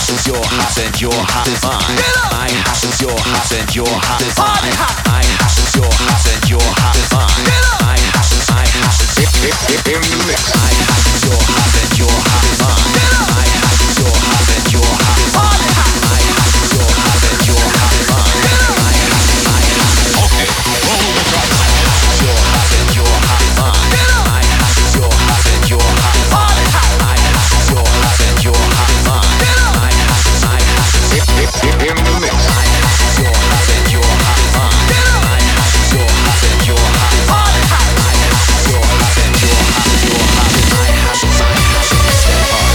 house is your house and your house is mine. My house is your house and your house is mine. My house is your house and your house is mine. My house is in the mix. My house is your house and your house is mine. My house is your house and your house is mine. My house is your house and your house is mine. My house. Okay, roll the drum. My house is your house and your house is mine. My house is your house and your house is mine. My house is your house and your house is mine. My house is in the mix. My house is your house and your house is mine. My house is your house and your house is mine. My house is your house and your house is your house. My house is my house is step on.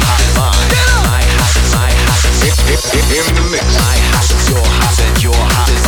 In the mix. My house is your house and your house is